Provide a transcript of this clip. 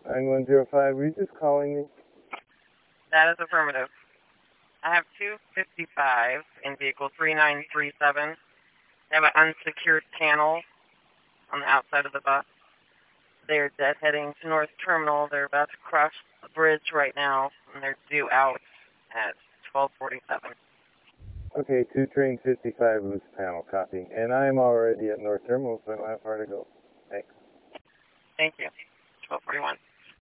9105, were you just calling me? That is affirmative. I have 255 in vehicle 3937. They have an unsecured panel on the outside of the bus. They're heading to North Terminal. They're about to cross the bridge right now, and they're due out at 12:47. Okay, 2 train 55 loose panel, copy. And I'm already at North Terminal, so I don't have far to go. Thanks. Thank you. 12:41.